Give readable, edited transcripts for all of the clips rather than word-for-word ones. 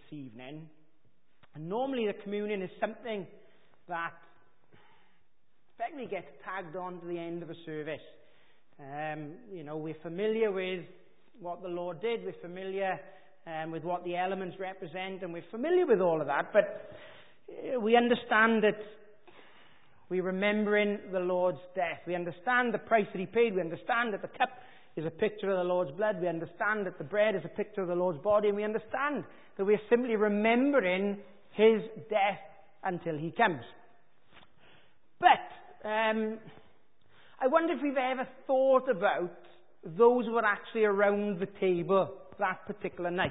evening. And normally the communion is something that effectively gets tagged on to the end of a service. We're familiar with what the Lord did. We're familiar with what the elements represent, and we're familiar with all of that. But we understand that we're remembering the Lord's death. We understand the price that He paid. We understand that the cup is a picture of the Lord's blood. We understand that the bread is a picture of the Lord's body. And we understand that we're simply remembering His death until He comes. But I wonder if we've ever thought about those who were actually around the table that particular night.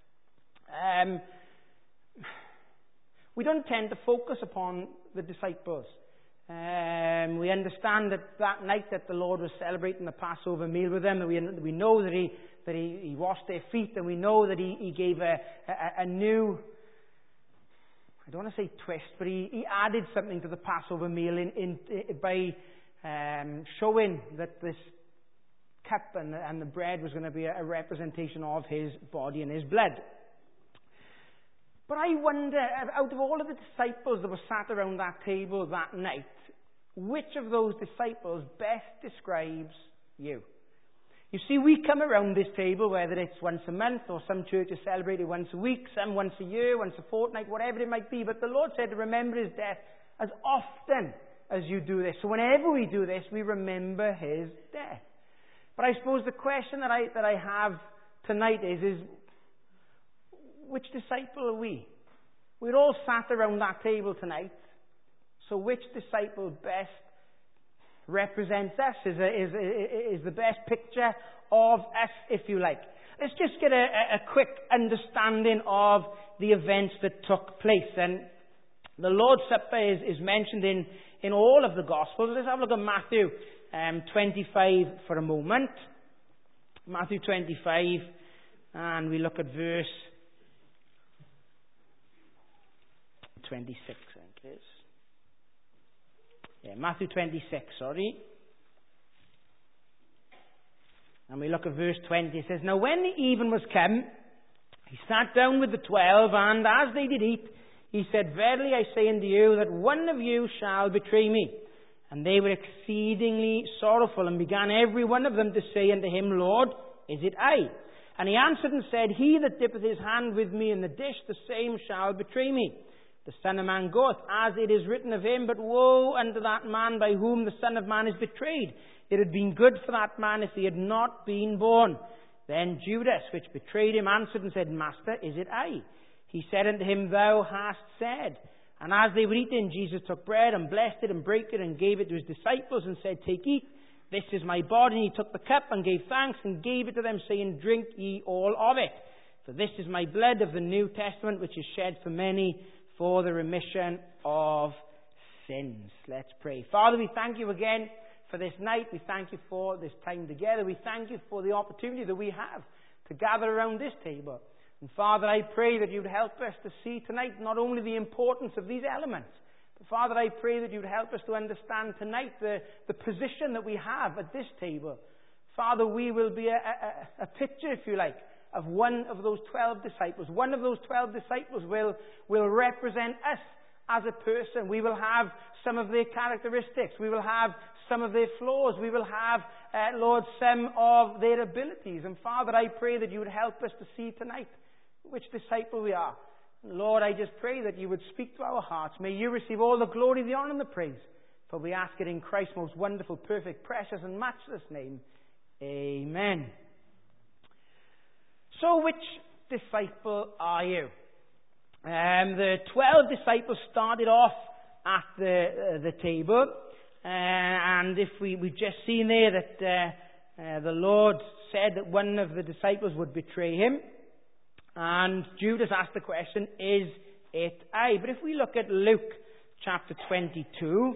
We don't tend to focus upon the disciples. We understand that night that the Lord was celebrating the Passover meal with them, we know that He washed their feet, and we know that He gave a new, I don't want to say twist, but He added something to the Passover meal by showing that this cup and the bread was going to be a representation of His body and His blood. But I wonder, out of all of the disciples that were sat around that table that night, which of those disciples best describes you? You see, we come around this table, whether it's once a month or some churches celebrate it once a week, some once a year, once a fortnight, whatever it might be. But the Lord said to remember His death as often as you do this. So whenever we do this, we remember His death. But I suppose the question that I have tonight is which disciple are we? We're all sat around that table tonight. So which disciple best represents us, is the best picture of us, if you like? Let's just get a quick understanding of the events that took place. And the Lord's Supper is mentioned in all of the Gospels. Let's have a look at Matthew 25 for a moment. Matthew 25, and we look at verse 26, I think it is. Yeah, Matthew 26, sorry. And we look at verse 20. It says, Now when the even was come, He sat down with the 12, and as they did eat, He said, Verily I say unto you, that one of you shall betray me. And they were exceedingly sorrowful, and began every one of them to say unto Him, Lord, is it I? And He answered and said, He that dippeth his hand with me in the dish, the same shall betray me. The Son of Man goeth, as it is written of Him, but woe unto that man by whom the Son of Man is betrayed. It had been good for that man if he had not been born. Then Judas, which betrayed Him, answered and said, Master, is it I? He said unto Him, Thou hast said. And as they were eating, Jesus took bread and blessed it and brake it and gave it to His disciples and said, Take, eat, this is my body. And He took the cup and gave thanks and gave it to them, saying, Drink ye all of it. For this is my blood of the New Testament, which is shed for many for the remission of sins. Let's pray. Father, we thank You again for this night. We thank You for this time together. We thank You for the opportunity that we have to gather around this table. And Father, I pray that You'd help us to see tonight not only the importance of these elements, but Father, I pray that You'd help us to understand tonight the position that we have at this table. Father, we will be a picture, if you like, of one of those 12 disciples. One of those 12 disciples will represent us as a person. We will have some of their characteristics. We will have some of their flaws. We will have, Lord, some of their abilities. And Father, I pray that You would help us to see tonight which disciple we are. Lord, I just pray that You would speak to our hearts. May You receive all the glory, the honor, and the praise. For we ask it in Christ's most wonderful, perfect, precious, and matchless name. Amen. So, which disciple are you? The 12 disciples started off at the table, and if we've just seen there that the Lord said that one of the disciples would betray Him, and Judas asked the question, is it I? But if we look at Luke chapter 22,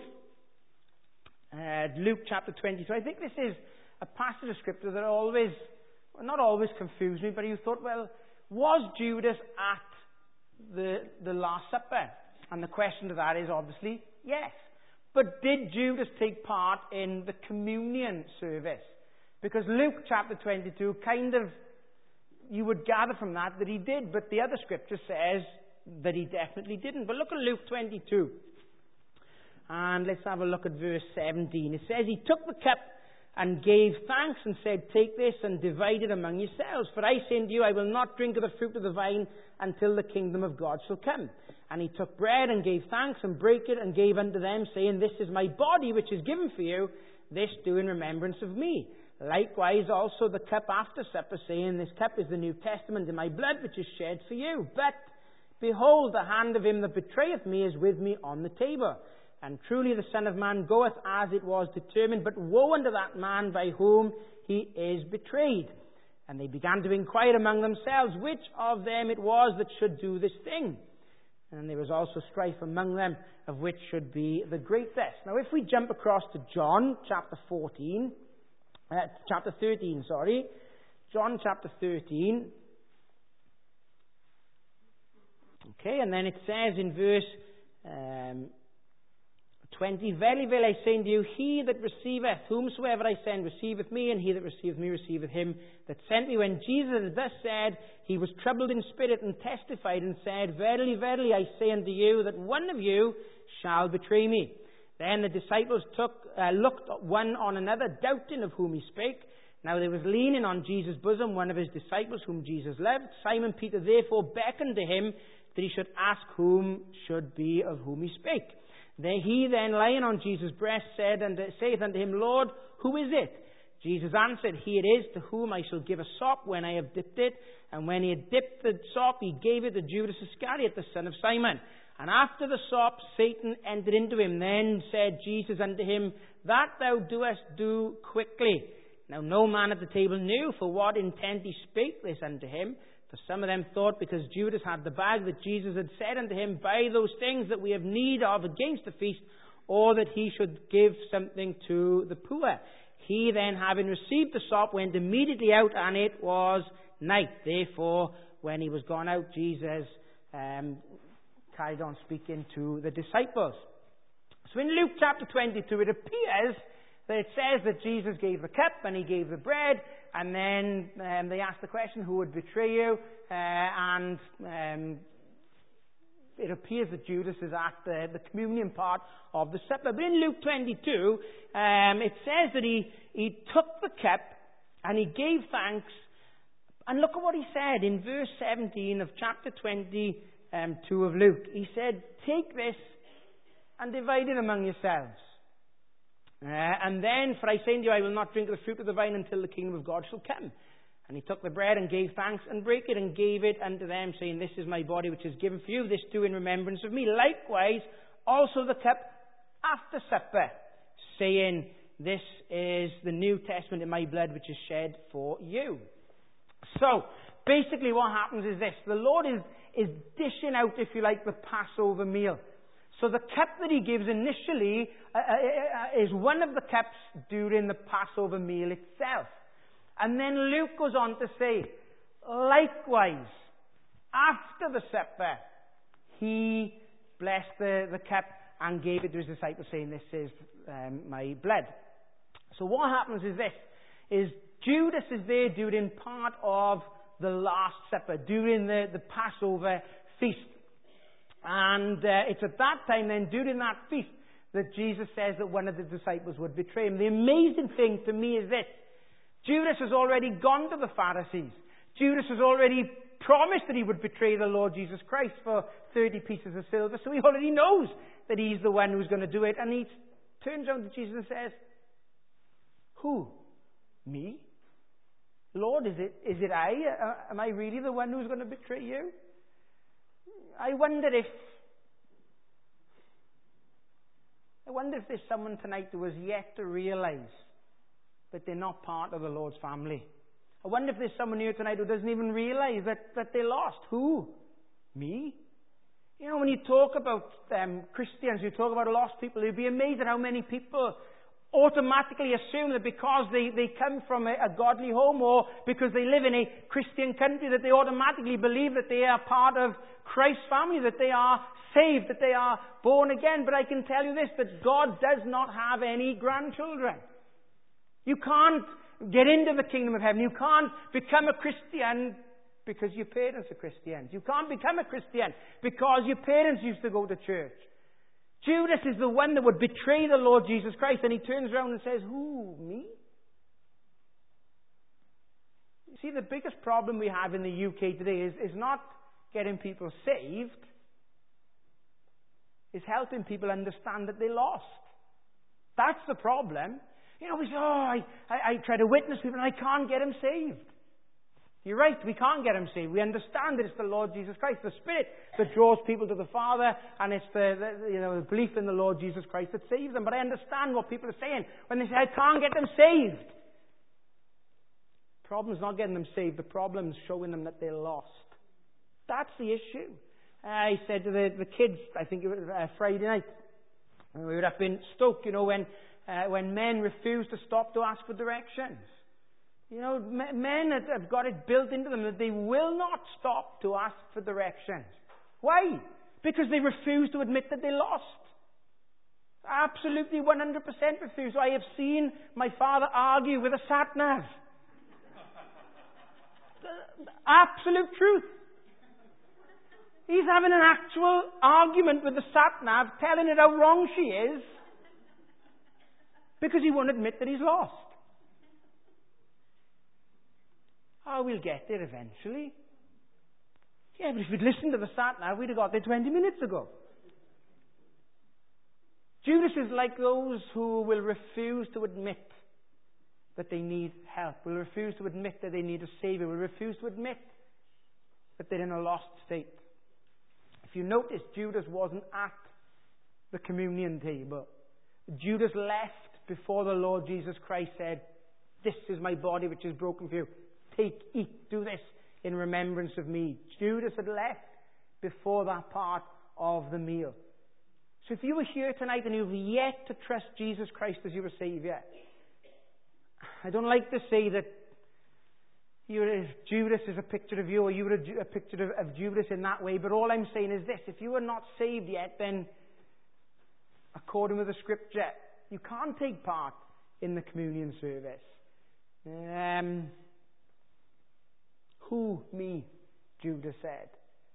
Luke chapter 22, I think this is a passage of scripture that not always confused me, but you thought, well, was Judas at the Last Supper? And the question to that is obviously yes. But did Judas take part in the communion service? Because Luke chapter 22 kind of you would gather from that he did, but the other scripture says that he definitely didn't. But look at Luke 22. And let's have a look at verse 17. It says, he took the cup and gave thanks and said, take this and divide it among yourselves. For I say unto you, I will not drink of the fruit of the vine until the kingdom of God shall come. And he took bread and gave thanks and brake it and gave unto them, saying, this is my body which is given for you. This do in remembrance of me. Likewise also the cup after supper, saying, this cup is the New Testament in my blood which is shed for you. But behold, the hand of him that betrayeth me is with me on the table. And truly the Son of Man goeth as it was determined, but woe unto that man by whom he is betrayed. And they began to inquire among themselves which of them it was that should do this thing. And there was also strife among them of which should be the greatest. Now if we jump across to John chapter 13, John chapter 13. Okay, and then it says in verse 20, verily, verily, I say unto you, he that receiveth whomsoever I send receiveth me, and he that receiveth me receiveth him that sent me. When Jesus had thus said, he was troubled in spirit and testified and said, verily, verily, I say unto you, that one of you shall betray me. Then the disciples looked one on another, doubting of whom he spake. Now there was leaning on Jesus' bosom one of his disciples, whom Jesus loved. Simon Peter therefore beckoned to him that he should ask whom should be of whom he spake. He then, lying on Jesus' breast, saith unto him, Lord, who is it? Jesus answered, he it is to whom I shall give a sop when I have dipped it. And when he had dipped the sop, he gave it to Judas Iscariot, the son of Simon. And after the sop, Satan entered into him. Then said Jesus unto him, that thou doest, do quickly. Now no man at the table knew for what intent he spake this unto him. For some of them thought, because Judas had the bag, that Jesus had said unto him, buy those things that we have need of against the feast, or that he should give something to the poor. He then, having received the sop, went immediately out, and it was night. Therefore, when he was gone out, Jesus carried on speaking to the disciples. So in Luke chapter 22, it appears that it says that Jesus gave the cup and he gave the bread, and then they asked the question, who would betray you? And it appears that Judas is at the communion part of the supper. But in Luke 22, it says that he took the cup and he gave thanks. And look at what he said in verse 17 of chapter 22 of Luke. He said, take this and divide it among yourselves. And then, for I say unto you, I will not drink of the fruit of the vine until the kingdom of God shall come. And he took the bread and gave thanks and brake it and gave it unto them, saying, this is my body which is given for you. This do in remembrance of me. Likewise, also the cup after supper, saying, this is the New Testament in my blood which is shed for you. So, basically what happens is this. The Lord is dishing out, if you like, the Passover meal. So the cup that he gives initially is one of the cups during the Passover meal itself. And then Luke goes on to say, likewise, after the supper, he blessed the cup and gave it to his disciples, saying, this is my blood. So what happens is this, is Judas is there during part of the Last Supper, during the Passover feast. And it's at that time then, during that feast, that Jesus says that one of the disciples would betray him. The amazing thing to me is this. Judas has already gone to the Pharisees. Judas has already promised that he would betray the Lord Jesus Christ for 30 pieces of silver. So he already knows that he's the one who's going to do it. And he turns around to Jesus and says, who? Me? Lord, is it I? Am I really the one who's going to betray you? I wonder if there's someone tonight who has yet to realize that they're not part of the Lord's family. I wonder if there's someone here tonight who doesn't even realize that they're lost. Who? Me? You know, when you talk about Christians, you talk about lost people, you'd be amazed at how many people automatically assume that because they come from a godly home or because they live in a Christian country, that they automatically believe that they are part of Christ's family, that they are saved, that they are born again. But I can tell you this, that God does not have any grandchildren. You can't get into the kingdom of heaven. You can't become a Christian because your parents are Christians. You can't become a Christian because your parents used to go to church. Judas is the one that would betray the Lord Jesus Christ, and he turns around and says, who, me? You see, the biggest problem we have in the UK today is not getting people saved. It's helping people understand that they're lost. That's the problem. You know, we say, I try to witness people and I can't get them saved. You're right, we can't get them saved. We understand that it's the Lord Jesus Christ, the Spirit, that draws people to the Father, and it's the belief in the Lord Jesus Christ that saves them. But I understand what people are saying when they say, I can't get them saved. The problem's not getting them saved. The problem's showing them that they're lost. That's the issue. I said to the kids, I think it was Friday night, when we were up in Stoke, when men refuse to stop to ask for directions. Men have got it built into them that they will not stop to ask for directions. Why? Because they refuse to admit that they're lost. Absolutely 100% refuse. I have seen my father argue with a sat-nav. Absolute truth. He's having an actual argument with the sat-nav, telling it how wrong she is, because he won't admit that he's lost. Oh, we'll get there eventually. Yeah, but if we'd listened to the sat-nav, we'd have got there 20 minutes ago. Judas is like those who will refuse to admit that they need help, will refuse to admit that they need a Savior, will refuse to admit that they're in a lost state. If you notice, Judas wasn't at the communion table. Judas left before the Lord Jesus Christ said, this is my body which is broken for you. Take, eat, do this in remembrance of me. Judas had left before that part of the meal. So if you were here tonight and you've yet to trust Jesus Christ as your Savior, I don't like to say that Judas is a picture of you, or you were a picture of Judas in that way, but all I'm saying is this: if you are not saved yet, then according with the Scripture, you can't take part in the communion service. Who? Me, Judas said.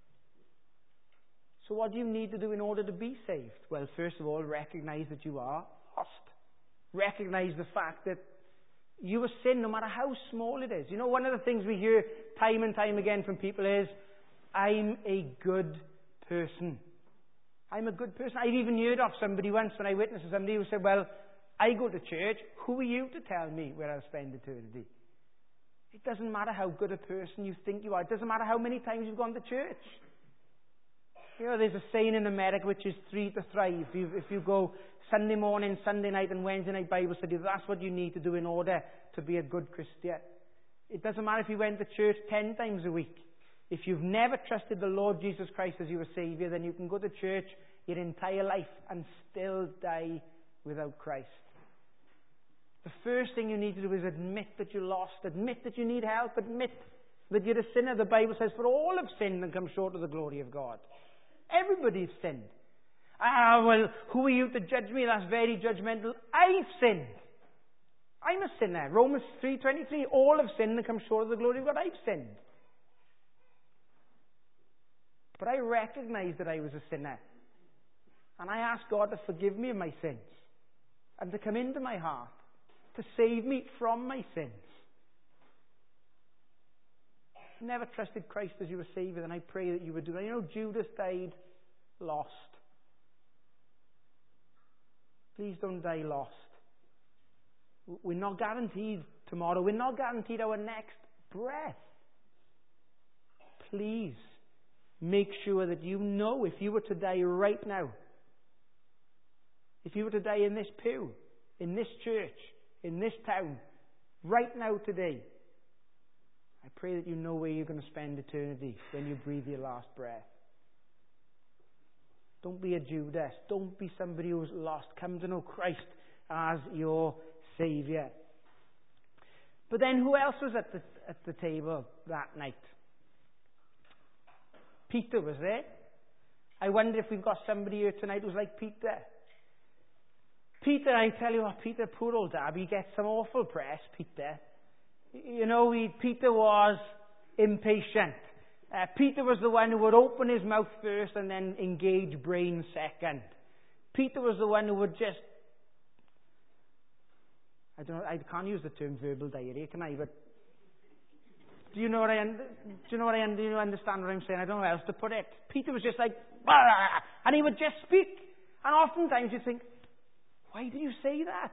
So what do you need to do in order to be saved? Well, first of all, recognize that you are lost. Recognize the fact that you are sin, no matter how small it is. One of the things we hear time and time again from people is, I'm a good person. I'm a good person. I've even heard of somebody once, when I witnessed to somebody who said, well, I go to church. Who are you to tell me where I'll spend eternity? It doesn't matter how good a person you think you are. It doesn't matter how many times you've gone to church. There's a saying in America which is 3 to thrive. If you go Sunday morning, Sunday night and Wednesday night Bible study, that's what you need to do in order to be a good Christian. It doesn't matter if you went to church 10 times a week. If you've never trusted the Lord Jesus Christ as your Savior, then you can go to church your entire life and still die without Christ. The first thing you need to do is admit that you're lost, admit that you need help, admit that you're a sinner. The Bible says, for all have sinned and come short of the glory of God. Everybody's sinned. Well, who are you to judge me? That's very judgmental. I've sinned. I'm a sinner. Romans 3:23, all have sinned and come short of the glory of God. I've sinned. But I recognized that I was a sinner. And I asked God to forgive me of my sins and to come into my heart, to save me from my sins. If you never trusted Christ as your Savior, then I pray that you would do that. Judas died lost. Please don't die lost. We're not guaranteed tomorrow. We're not guaranteed our next breath. Please make sure that you know, if you were to die right now, if you were to die in this pew, in this church, in this town, right now today, I pray that you know where you're going to spend eternity when you breathe your last breath. Don't be a Judas. Don't be somebody who's lost. Come to know Christ as your Saviour. But then who else was at the table that night? Peter was there. I wonder if we've got somebody here tonight who's like Peter. Peter, I tell you what, Peter, poor old Dab, he gets some awful press, Peter. Peter was impatient. Peter was the one who would open his mouth first and then engage brain second. Peter was the one who would just... I can't use the term verbal diarrhea, can I? But do you understand what I'm saying? I don't know how else to put it. Peter was just like, and he would just speak. And oftentimes you think, why did you say that?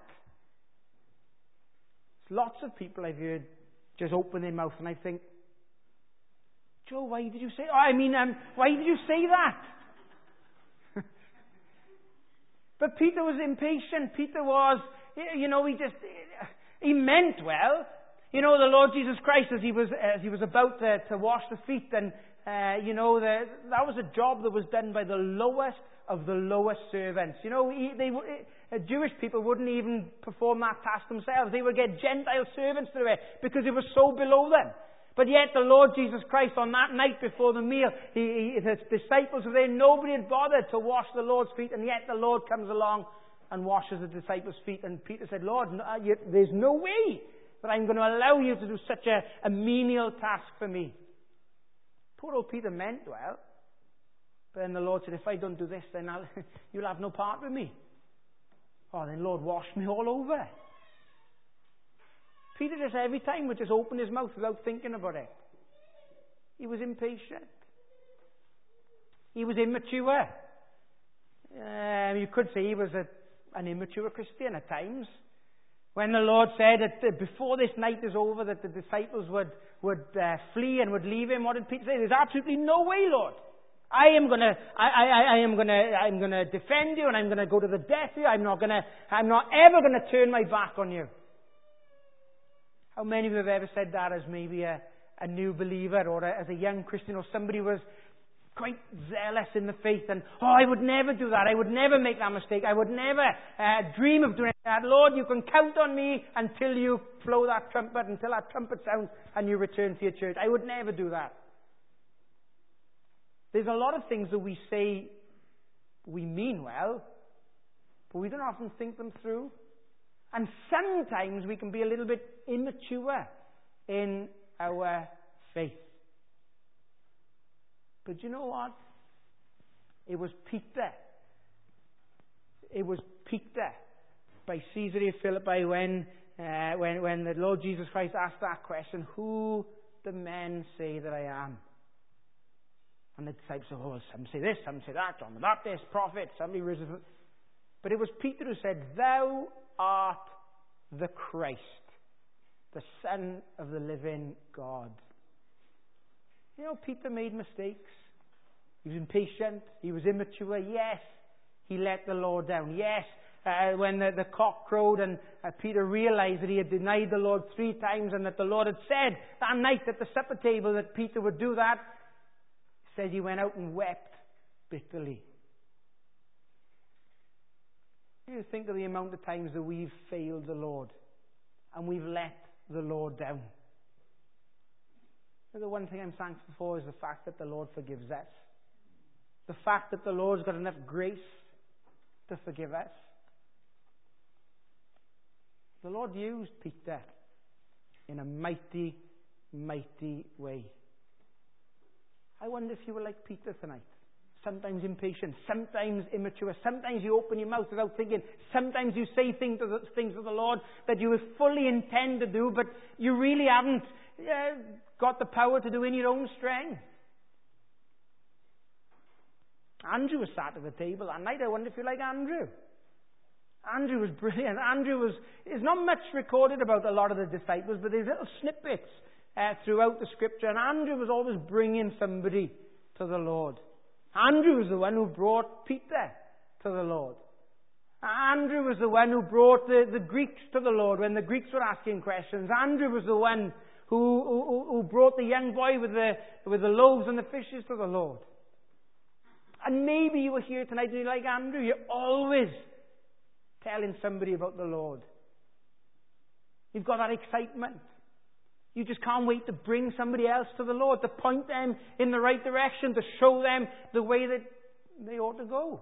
Lots of people I've heard just open their mouth and I think, Joe, why did you say... why did you say that? But Peter was impatient. Peter was, he meant well. The Lord Jesus Christ, as he was about to wash the feet, and that was a job that was done by the lowest of the lowest servants. Jewish people wouldn't even perform that task themselves. They would get Gentile servants to do it because it was so below them. But yet the Lord Jesus Christ, on that night before the meal, his disciples were there. Nobody had bothered to wash the Lord's feet, and yet the Lord comes along and washes the disciples' feet. And Peter said, Lord, there's no way that I'm going to allow you to do such a menial task for me. Poor old Peter meant well. But then the Lord said, if I don't do this, then you'll have no part with me. Oh, then Lord, wash me all over. Peter just every time would just open his mouth without thinking about it. He was impatient. He was immature. You could say he was an immature Christian at times. When the Lord said that before this night is over that the disciples would flee and would leave him, what did Peter say? There's absolutely no way, Lord. I am gonna defend you, and I'm gonna go to the death of you. I'm not ever gonna turn my back on you. How many of you have ever said that as maybe a new believer or as a young Christian, or somebody was quite zealous in the faith and, I would never do that. I would never make that mistake. I would never dream of doing that. Lord, you can count on me until you blow that trumpet, until that trumpet sounds and you return to your church. I would never do that. There's a lot of things that we say we mean well, but we don't often think them through. And sometimes we can be a little bit immature in our faith. But you know what? It was Peter. It was Peter by Caesarea Philippi when the Lord Jesus Christ asked that question, who do men say that I am? And the disciples said, some say this, some say that, John the Baptist, prophet, somebody risen. But it was Peter who said, thou art the Christ, the Son of the living God. Peter made mistakes. He was impatient. He was immature. Yes, he let the Lord down. Yes, when the cock crowed and Peter realized that he had denied the Lord 3 times and that the Lord had said that night at the supper table that Peter would do that, it says he went out and wept bitterly. You think of the amount of times that we've failed the Lord and we've let the Lord down. The one thing I'm thankful for is the fact that the Lord forgives us. The fact that the Lord's got enough grace to forgive us. The Lord used Peter in a mighty, mighty way. I wonder if you were like Peter tonight. Sometimes impatient, sometimes immature, sometimes you open your mouth without thinking, sometimes you say things to the Lord that you fully intend to do, but you really haven't got the power to do in your own strength. Andrew was sat at the table that night. I wonder if you're like Andrew. Andrew was brilliant. There's not much recorded about a lot of the disciples, but there's little snippets throughout the scripture, and Andrew was always bringing somebody to the Lord. Andrew was the one who brought Peter to the Lord. Andrew was the one who brought the Greeks to the Lord when the Greeks were asking questions. Andrew was the one who brought the young boy with the loaves and the fishes to the Lord. And maybe you were here tonight and you're like Andrew. You're always telling somebody about the Lord. You've got that excitement. You just can't wait to bring somebody else to the Lord, to point them in the right direction, to show them the way that they ought to go.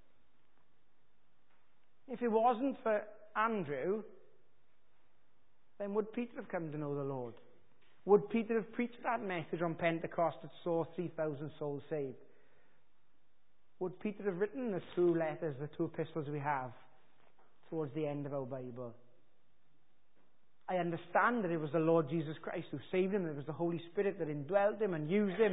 If it wasn't for Andrew, then would Peter have come to know the Lord? Would Peter have preached that message on Pentecost that saw 3,000 souls saved? Would Peter have written the two letters, the two epistles we have towards the end of our Bible? I understand that it was the Lord Jesus Christ who saved him. It was the Holy Spirit that indwelt him and used him.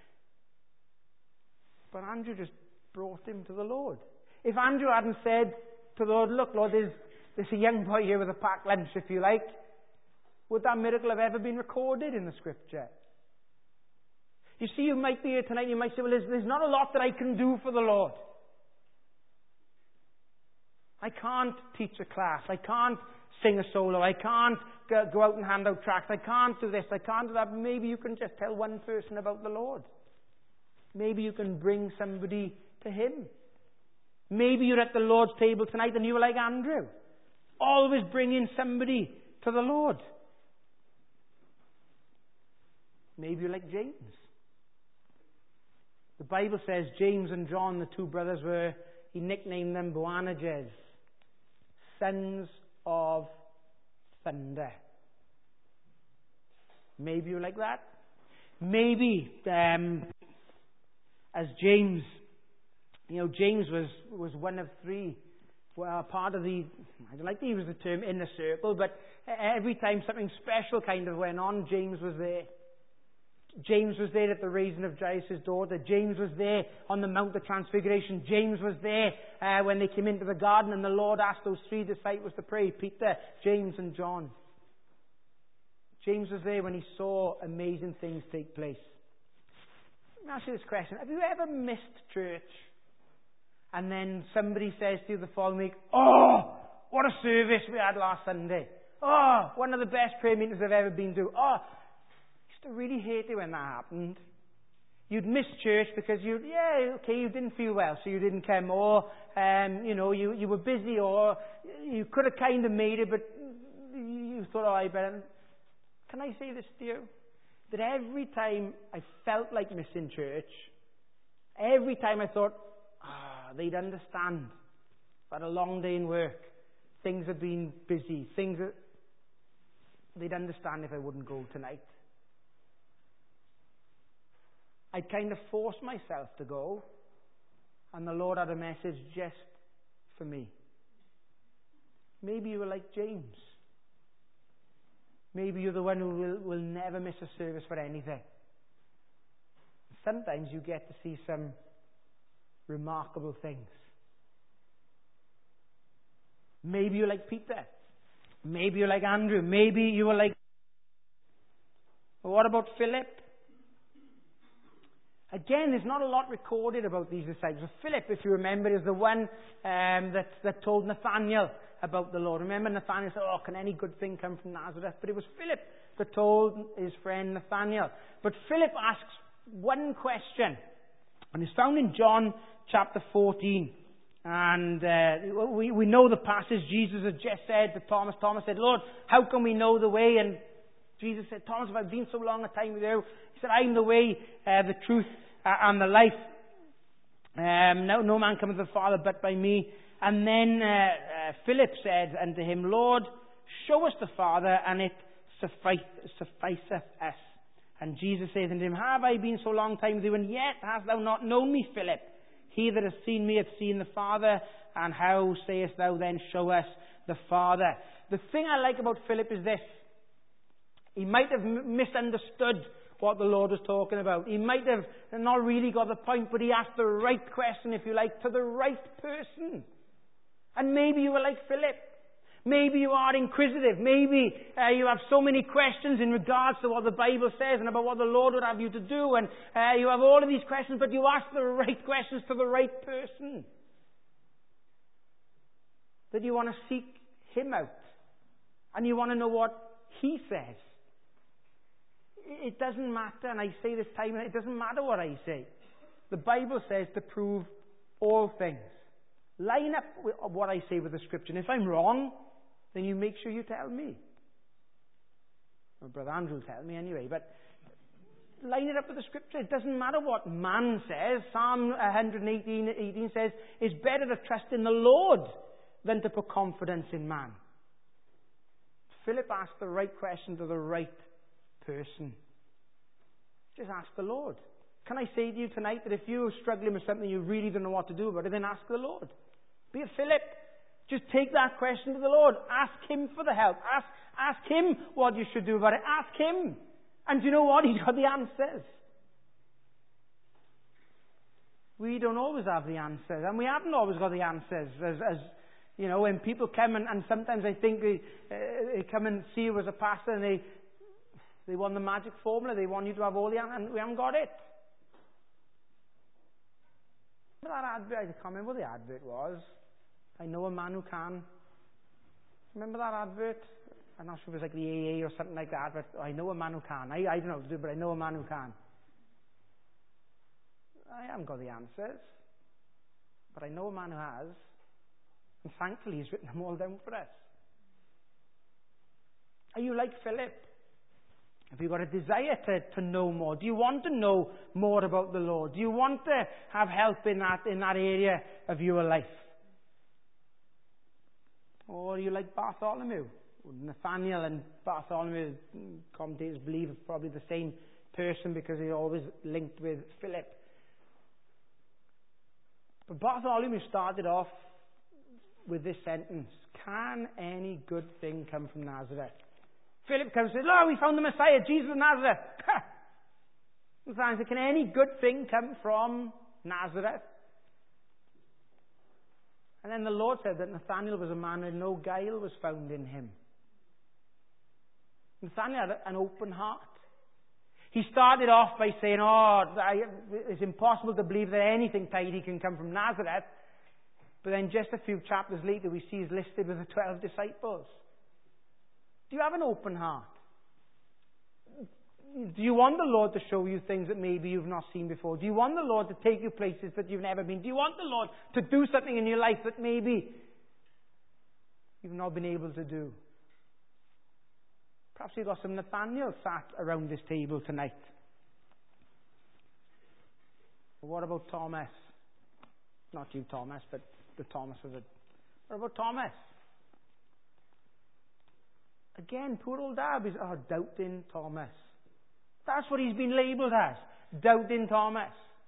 But Andrew just brought him to the Lord. If Andrew hadn't said to the Lord, look, Lord, there's a young boy here with a packed lunch, if you like, would that miracle have ever been recorded in the Scripture? You see, you might be here tonight, you might say, well, there's not a lot that I can do for the Lord. I can't teach a class. I can't sing a solo. I can't go out and hand out tracts. I can't do this. I can't do that. Maybe you can just tell one person about the Lord. Maybe you can bring somebody to Him. Maybe you're at the Lord's table tonight and you're like Andrew. Always bringing somebody to the Lord. Maybe you're like James. The Bible says James and John, the two brothers, he nicknamed them Boanerges, sons of thunder. Maybe you're like that. Maybe, as James, James was one of three. Well, part of I don't like to use the term inner circle, but every time something special kind of went on, James was there. James was there at the raising of Jairus' daughter. James was there on the Mount of Transfiguration. James was there when they came into the garden and the Lord asked those three disciples to pray, Peter, James and John. James was there when he saw amazing things take place. Let me ask you this question. Have you ever missed church and then somebody says to you the following week, oh, what a service we had last Sunday. Oh, one of the best prayer meetings I've ever been to. Oh, I really hate it when that happened. You'd miss church because you didn't feel well, so you didn't come, or you were busy, or you could have kind of made it, but you thought, oh, I better. Can I say this to you? That every time I felt like missing church, every time I thought, they'd understand. I've had a long day in work. Things have been busy. They'd understand if I wouldn't go tonight. I'd kind of forced myself to go, and the Lord had a message just for me. Maybe you were like James. Maybe you're the one who will never miss a service for anything. Sometimes you get to see some remarkable things. Maybe you're like Peter. Maybe you're like Andrew. Maybe you were like... What about Philip? Again, there's not a lot recorded about these disciples. Philip, if you remember, is the one that told Nathanael about the Lord. Remember, Nathanael said, oh, can any good thing come from Nazareth? But it was Philip that told his friend Nathanael. But Philip asks one question, and it's found in John chapter 14. And we know the passage. Jesus had just said to Thomas. Thomas said, Lord, how can we know the way? And Jesus said, Thomas, if I've been so long a time with you, he said, I'm the way, the truth, and the life. No man cometh to the Father but by me. And then Philip said unto him, Lord, show us the Father, and it sufficeth us. And Jesus saith unto him, have I been so long time with you, and yet hast thou not known me, Philip? He that hath seen me hath seen the Father, and how sayest thou then, show us the Father? The thing I like about Philip is this. He might have misunderstood what the Lord was talking about. He might have not really got the point, but he asked the right question, if you like, to the right person. And maybe you were like Philip. Maybe you are inquisitive. Maybe you have so many questions in regards to what the Bible says and about what the Lord would have you to do. And you have all of these questions, but you ask the right questions to the right person. That you want to seek Him out. And you want to know what He says. It doesn't matter, and I say this time, it doesn't matter what I say. The Bible says to prove all things. Line up what I say with the Scripture. And if I'm wrong, then you make sure you tell me. Well, Brother Andrew will tell me anyway, but line it up with the Scripture. It doesn't matter what man says. Psalm 118 says, it's better to trust in the Lord than to put confidence in man. Philip asked the right question to the right person. Just ask the Lord. Can I say to you tonight that if you're struggling with something you really don't know what to do about it, then ask the Lord. Be a Philip. Just take that question to the Lord. Ask Him for the help. Ask Him what you should do about it. Ask Him. And do you know what? He's got the answers. We don't always have the answers. And we haven't always got the answers. As you know, when people come and sometimes I think they come and see you as a pastor and they want the magic formula. They want you to have all the answers. And we haven't got it. Remember that advert? I can't remember what the advert was. I know a man who can. Remember that advert? I'm not sure if it was like the AA or something like that, but I know a man who can. I don't know what to do, but I know a man who can. I haven't got the answers, but I know a man who has, and thankfully He's written them all down for us. Are you like Philip? Have you got a desire to know more? Do you want to know more about the Lord? Do you want to have help in that area of your life? Or are you like Bartholomew? Nathaniel and Bartholomew, commentators believe, are probably the same person because they're always linked with Philip. But Bartholomew started off with this sentence: can any good thing come from Nazareth? Philip comes and says, "Look, we found the Messiah, Jesus of Nazareth." Nathaniel said, "Can any good thing come from Nazareth?" And then the Lord said that Nathaniel was a man and no guile was found in him. Nathaniel had an open heart. He started off by saying, it's impossible to believe that anything tidy can come from Nazareth. But then just a few chapters later, we see he's listed with the 12 disciples. Do you have an open heart? Do you want the Lord to show you things that maybe you've not seen before? Do you want the Lord to take you places that you've never been? Do you want the Lord to do something in your life that maybe you've not been able to do? Perhaps you've got some Nathaniel sat around this table tonight. What about Thomas? Not you, Thomas, but the Thomas of it. What about Thomas? Again, poor old Dab is doubting Thomas. That's what he's been labelled as. Doubting Thomas.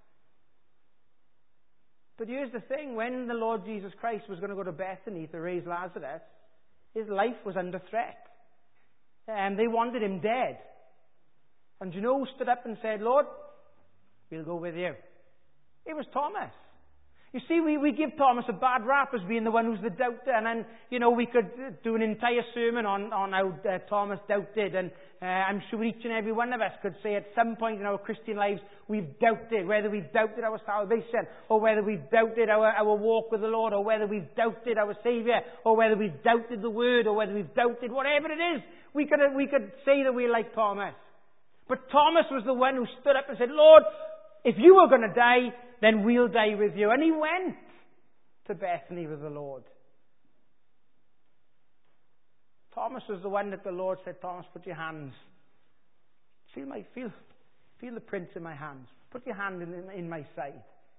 But here's the thing. When the Lord Jesus Christ was going to go to Bethany to raise Lazarus, his life was under threat. And they wanted him dead. And you know who stood up and said, "Lord, we'll go with you"? It was Thomas. You see, we give Thomas a bad rap as being the one who's the doubter. And then, we could do an entire sermon on how Thomas doubted. And I'm sure each and every one of us could say at some point in our Christian lives, we've doubted. Whether we've doubted our salvation, or whether we've doubted our walk with the Lord, or whether we've doubted our Saviour, or whether we've doubted the Word, or whether we've doubted whatever it is. We could say that we're like Thomas. But Thomas was the one who stood up and said, "Lord, if you were going to die, then we'll die with you." And he went to Bethany with the Lord. Thomas was the one that the Lord said, "Thomas, put your hands. Feel the prints in my hands. Put your hand in my side."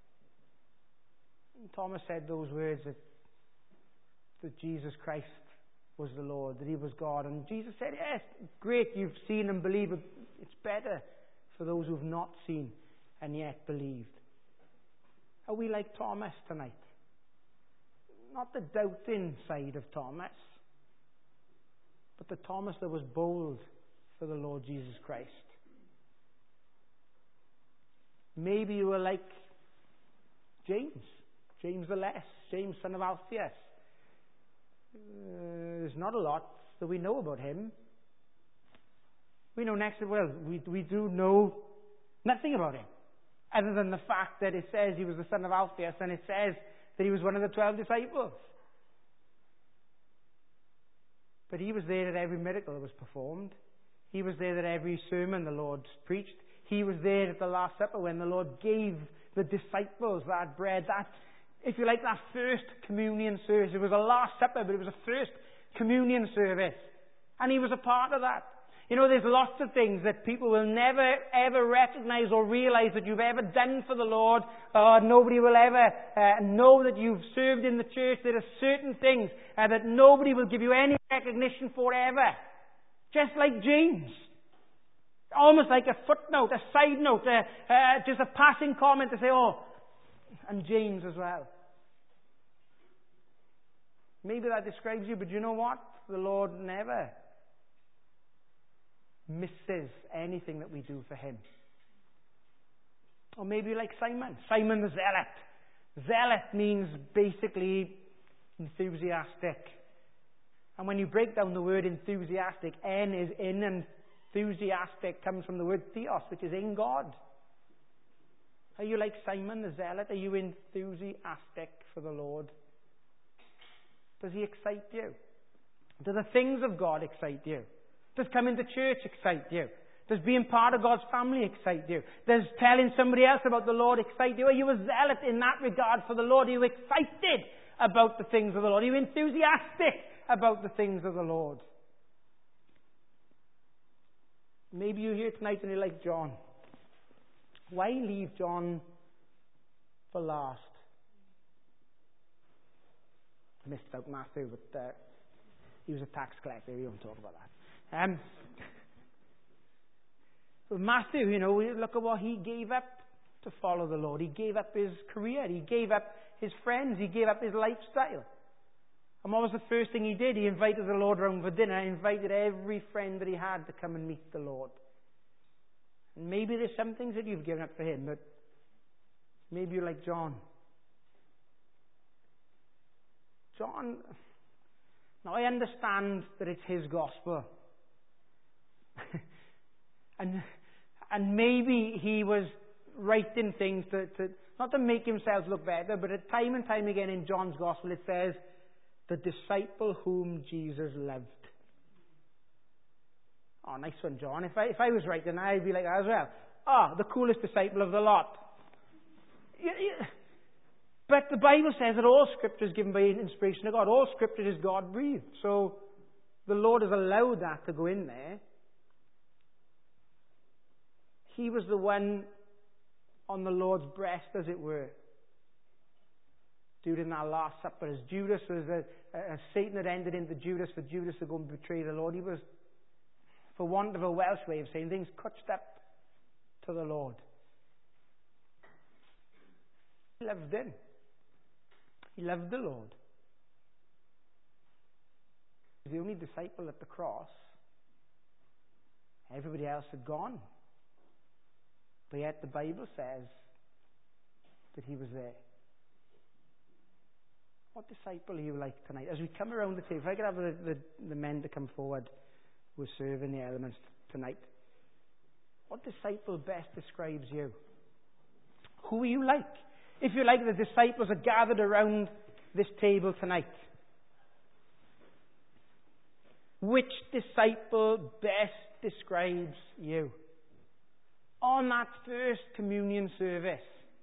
And Thomas said those words that Jesus Christ was the Lord, that He was God. And Jesus said, "Yes, great, you've seen and believed, but it's better for those who've not seen and yet believed." Are we like Thomas tonight? Not the doubting side of Thomas, but the Thomas that was bold for the Lord Jesus Christ. Maybe you were like James the Less, James son of Alphaeus. There's not a lot that we know about him. We know we do know nothing about him, other than the fact that it says he was the son of Alphaeus, and it says that he was one of the 12 disciples. But he was there at every miracle that was performed. He was there at every sermon the Lord preached. He was there at the Last Supper when the Lord gave the disciples that bread, that first communion service. It was a Last Supper, but it was a first communion service. And he was a part of that. There's lots of things that people will never, ever recognize or realize that you've ever done for the Lord. Nobody will ever know that you've served in the church. There are certain things that nobody will give you any recognition for ever. Just like James. almost like a footnote, a side note, just a passing comment to say, oh, and James as well. Maybe that describes you, but you know what? The Lord never misses anything that we do for Him. Or maybe like Simon. Simon the Zealot. Zealot means basically enthusiastic. And when you break down the word enthusiastic, N is in, and enthusiastic comes from the word theos, which is in God. Are you like Simon the Zealot? Are you enthusiastic for the Lord? Does He excite you? Do the things of God excite you? Does coming to church excite you? Does being part of God's family excite you? Does telling somebody else about the Lord excite you? Are you a zealot in that regard for the Lord? Are you excited about the things of the Lord? Are you enthusiastic about the things of the Lord? Maybe you're here tonight and you're like John. Why leave John for last? I missed out Matthew, but he was a tax collector. We won't talk about that. But Matthew, look at what he gave up to follow the Lord. He gave up his career. He gave up his friends. He gave up his lifestyle. And what was the first thing he did? He invited the Lord round for dinner. He invited every friend that he had to come and meet the Lord. And maybe there's some things that you've given up for Him, but maybe you're like John. John, now I understand that it's his gospel. and maybe he was writing things to not to make himself look better, but at time and time again in John's gospel it says, the disciple whom Jesus loved. Oh, nice one, John. If I was writing, I'd be like that as well. Oh, the coolest disciple of the lot. But the Bible says that all Scripture is given by inspiration of God. All Scripture is God-breathed. So the Lord has allowed that to go in there. He was the one on the Lord's breast, as it were, during that Last Supper. As Judas was, as Satan had entered into Judas for Judas to go and betray the Lord, he was, for want of a Welsh way of saying things, clutched up to the Lord. He loved Him. He loved the Lord. He was the only disciple at the cross. Everybody else had gone. But yet the Bible says that He was there. What disciple are you like tonight? As we come around the table, if I could have the men to come forward who are serving the elements tonight. What disciple best describes you? Who are you like? If you like, the disciples are gathered around this table tonight. Which disciple best describes you? On that first communion service,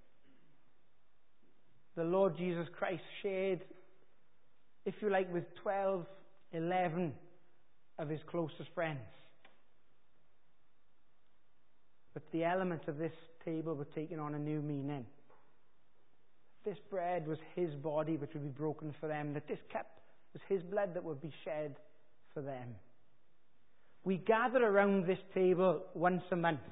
the Lord Jesus Christ shared, if you like, with 11 of His closest friends. But the elements of this table were taking on a new meaning. This bread was His body which would be broken for them. That this cup was His blood that would be shed for them. We gather around this table once a month.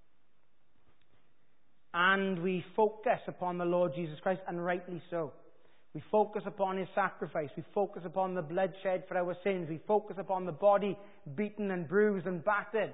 And we focus upon the Lord Jesus Christ, and rightly so. We focus upon His sacrifice. We focus upon the blood shed for our sins. We focus upon the body beaten and bruised and battered.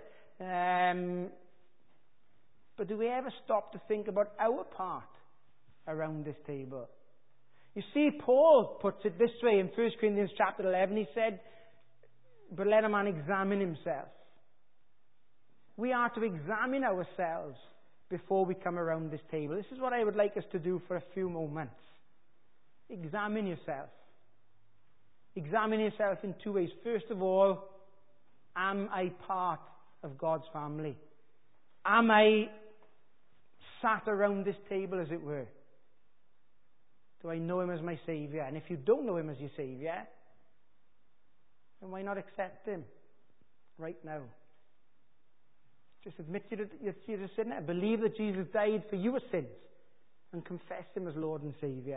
But do we ever stop to think about our part around this table? You see, Paul puts it this way in 1 Corinthians chapter 11. He said, but let a man examine himself. We are to examine ourselves before we come around this table. This is what I would like us to do for a few moments. Examine yourself. Examine yourself in two ways. First of all, am I part of God's family? Am I sat around this table, as it were? Do I know Him as my Saviour? And if you don't know Him as your Saviour, then why not accept Him right now? Just admit you're a sinner. Believe that Jesus died for your sins and confess Him as Lord and Saviour.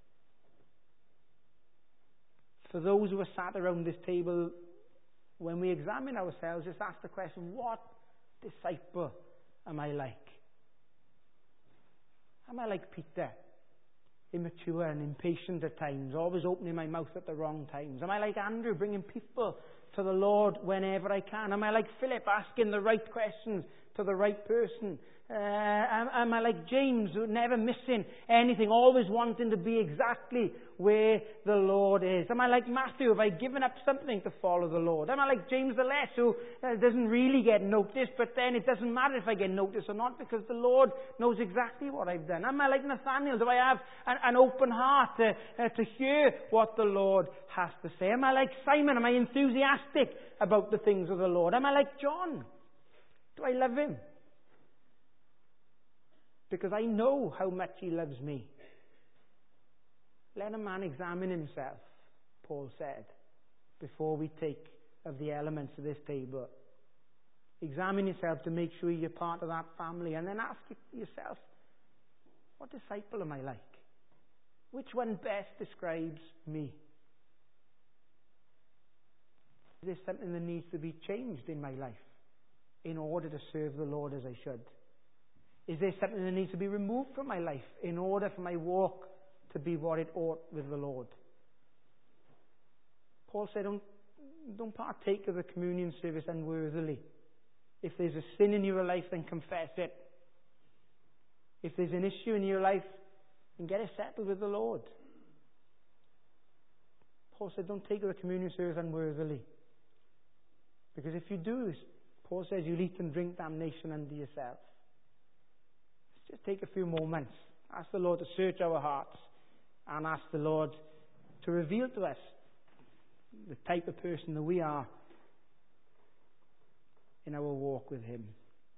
For those who are sat around this table, when we examine ourselves, just ask the question, what disciple am I like? Am I like Peter? Immature and impatient at times, always opening my mouth at the wrong times? Am I like Andrew, bringing people to the Lord whenever I can? Am I like Philip, asking the right questions to the right person? Am I like James, who never missing anything, always wanting to be exactly where the Lord is? Am I like Matthew, have I given up something to follow the Lord? Am I like James the Less, who doesn't really get noticed, but then it doesn't matter if I get noticed or not, because the Lord knows exactly what I've done? Am I like Nathaniel, do I have an open heart to hear what the Lord has to say? Am I like Simon, am I enthusiastic about the things of the Lord? Am I like John? Do I love him? Because I know how much he loves me. Let a man examine himself, Paul said, before we take of the elements of this table. Examine yourself to make sure you're part of that family, and then ask yourself, what disciple am I like? Which one best describes me? Is there something that needs to be changed in my life in order to serve the Lord as I should? Is there something that needs to be removed from my life in order for my walk to be what it ought with the Lord? Paul said, don't partake of the communion service unworthily. If there's a sin in your life, then confess it. If there's an issue in your life, then get it settled with the Lord. Paul said, don't take of the communion service unworthily. Because if you do, Paul says, you'll eat and drink damnation unto yourself. Just take a few moments. Ask the Lord to search our hearts, and ask the Lord to reveal to us the type of person that we are in our walk with him.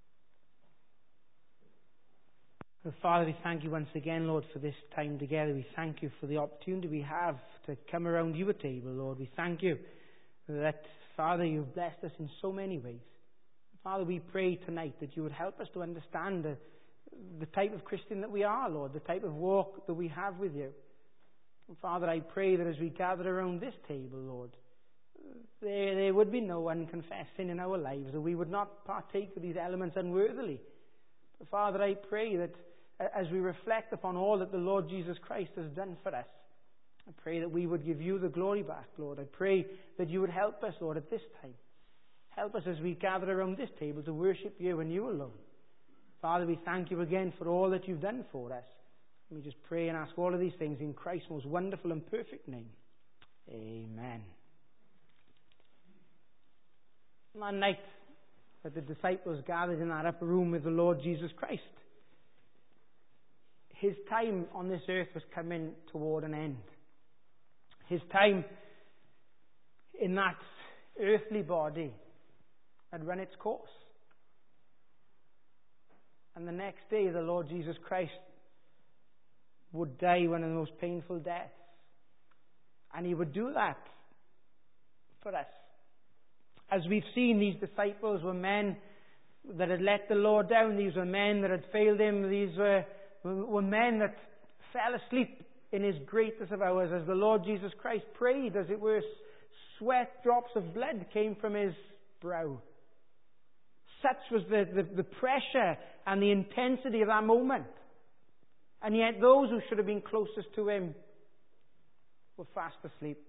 So Father, we thank you once again, Lord, for this time together. We thank you for the opportunity we have to come around your table, Lord. We thank you that, Father, you've blessed us in so many ways. Father, we pray tonight that you would help us to understand the type of Christian that we are, Lord, the type of walk that we have with you. And Father, I pray that as we gather around this table, Lord, there would be no unconfessed sin in our lives, that we would not partake of these elements unworthily. But Father, I pray that as we reflect upon all that the Lord Jesus Christ has done for us, I pray that we would give you the glory back, Lord. I pray that you would help us, Lord, at this time. Help us as we gather around this table to worship you and you alone. Father, we thank you again for all that you've done for us. Let me just pray and ask all of these things in Christ's most wonderful and perfect name. Amen. One night that the disciples gathered in that upper room with the Lord Jesus Christ, his time on this earth was coming toward an end. His time in that earthly body had run its course. And the next day, the Lord Jesus Christ would die one of the most painful deaths. And he would do that for us. As we've seen, these disciples were men that had let the Lord down. These were men that had failed him. These were men that fell asleep in his greatest of hours as the Lord Jesus Christ prayed. As it were, sweat drops of blood came from his brow. Such was the pressure and the intensity of that moment. And yet those who should have been closest to him were fast asleep.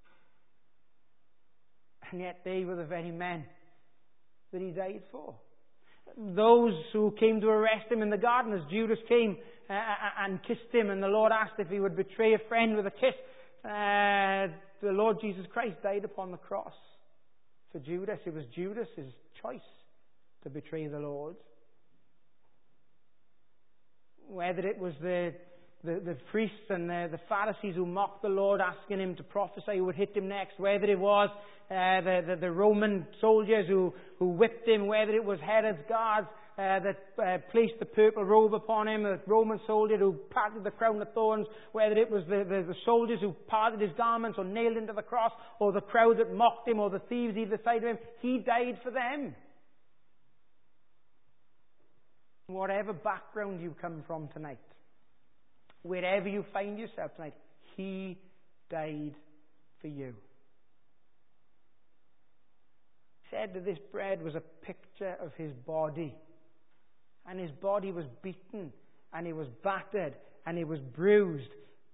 And yet they were the very men that he died for. Those who came to arrest him in the garden, as Judas came and kissed him, and the Lord asked if he would betray a friend with a kiss, the Lord Jesus Christ died upon the cross for Judas. It was Judas's choice to betray the Lord. Whether it was the priests and the Pharisees who mocked the Lord, asking him to prophesy who would hit him next, whether it was the Roman soldiers who whipped him, whether it was Herod's guards that placed the purple robe upon him, the Roman soldier who parted the crown of thorns, whether it was the soldiers who parted his garments or nailed him to the cross, or the crowd that mocked him, or the thieves either side of him, he died for them. Whatever background you come from tonight, wherever you find yourself tonight, he died for you. He said that this bread was a picture picture of his body. And his body was beaten, and he was battered, and he was bruised.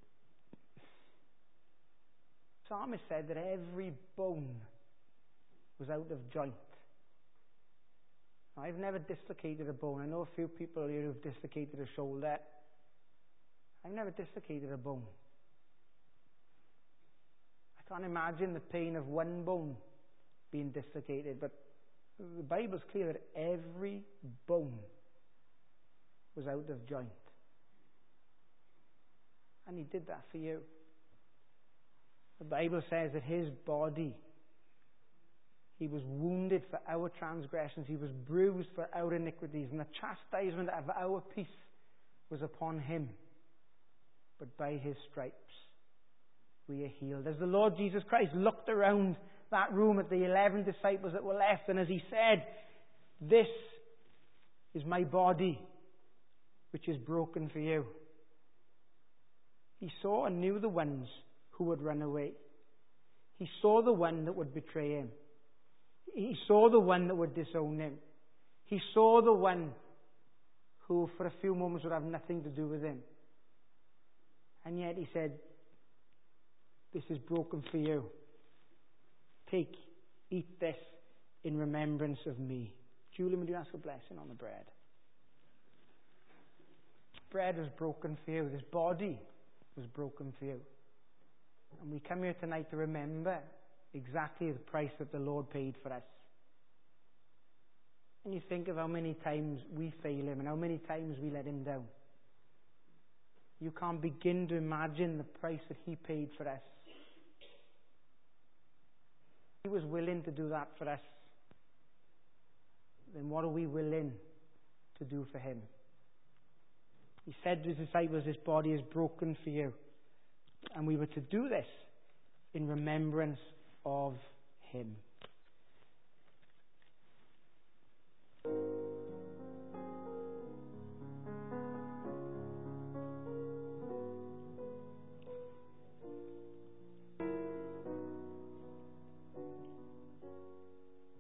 The psalmist said that every bone was out of joint. Now, I've never dislocated a bone. I know a few people here who've dislocated a shoulder. I've never dislocated a bone. I can't imagine the pain of one bone being dislocated, but the Bible's clear that every bone was out of joint. And he did that for you. The Bible says that his body, he was wounded for our transgressions, he was bruised for our iniquities, and the chastisement of our peace was upon him. But by his stripes we are healed. As the Lord Jesus Christ looked around that room at the 11 disciples that were left, and as he said, "This is my body, which is broken for you," he saw and knew the ones who would run away. He saw the one that would betray him. He saw the one that would disown him. He saw the one who for a few moments would have nothing to do with him. And yet he said, "This is broken for you. Take, eat this in remembrance of me." Julian, would you ask a blessing on the bread? Bread was broken for you. This body was broken for you. And we come here tonight to remember exactly the price that the Lord paid for us. And you think of how many times we fail him and how many times we let him down. You can't begin to imagine the price that he paid for us. He was willing to do that for us. Then what are we willing to do for him? He said to his disciples, "This body is broken for you." And we were to do this in remembrance of him.